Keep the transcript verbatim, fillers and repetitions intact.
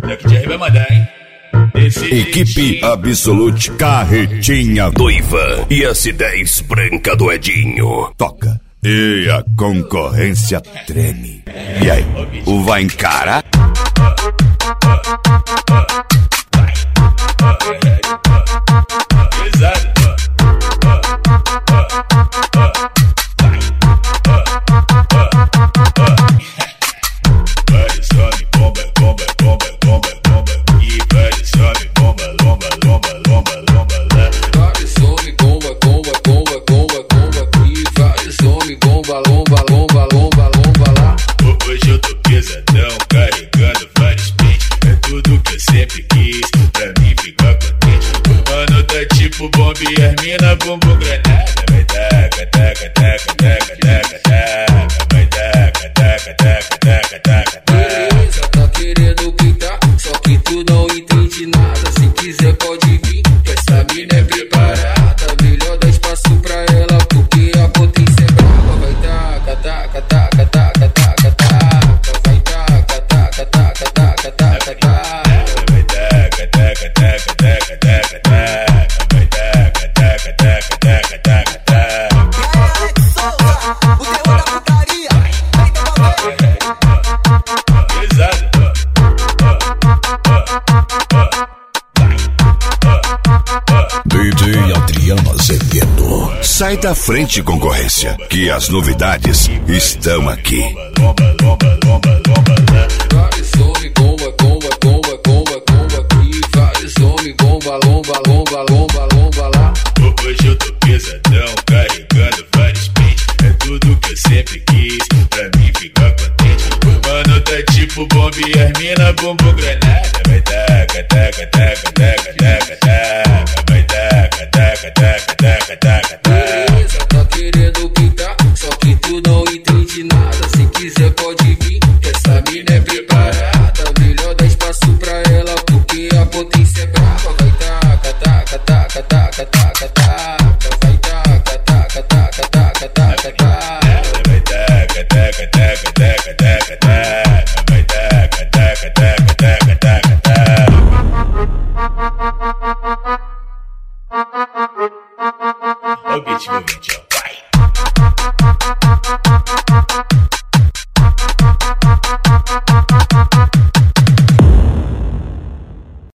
Daqui de R vai mandar, hein? Equipe Absolute Carretinha Doiva e S dez Branca do Edinho. Toca. E a concorrência treme. E aí, o vai encarar? Hoje eu tô pesadão, carregando vários pentes. É tudo que eu sempre quis, pra mim ficar contente. Mano, tá tipo bomba e as mina bumbum granada. Vai taca, taca, taca, taca, taca, taca. Vai taca, taca, taca, taca, taca, taca. Beleza, tá querendo pintar, só que tu não entende nada. Se quiser pode vir, que essa mina é preparada. Melhor dar espaço pra ela, porque a potência é brava. Vai taca, taca, taca, taca, taca, taca. Vai taca, taca, taca, taca, taca, taca. Vai taca, taca, taca, taca, taca, taca. Vai taca, taca, taca, taca, taca, taca. O terror da putaria. Pesado. D J Adriano Azevedo. Sai da frente, concorrência, que as novidades estão aqui. Vários homens, bomba, bomba, bomba, bomba, bomba aqui. Vários homens, bomba, lomba, lomba, lomba, lomba lá. Hoje eu tô pesadão, carregando vários pentes. É tudo que eu sempre quis, pra mim ficar contente. Mano, tá tipo bomba e as mina bumbum granada. Vai taca, taca, taca, taca, taca, taca. Vai taca, taca, taca, taca, taca, taca. Beleza, tá querendo pintar, só que tu não entende nada. Se quiser pode vir, que essa mina é preparada. Melhor dar espaço pra ela, porque a potência é brava. Vai taca, taca, taca, taca, taca, taca. Vai taca, taca, taca, taca, taca, taca. Vai taca, taca, taca, taca, taca, taca. Vai taca, taca, taca, taca, taca, taca. Ó o beat, meu beat, ó.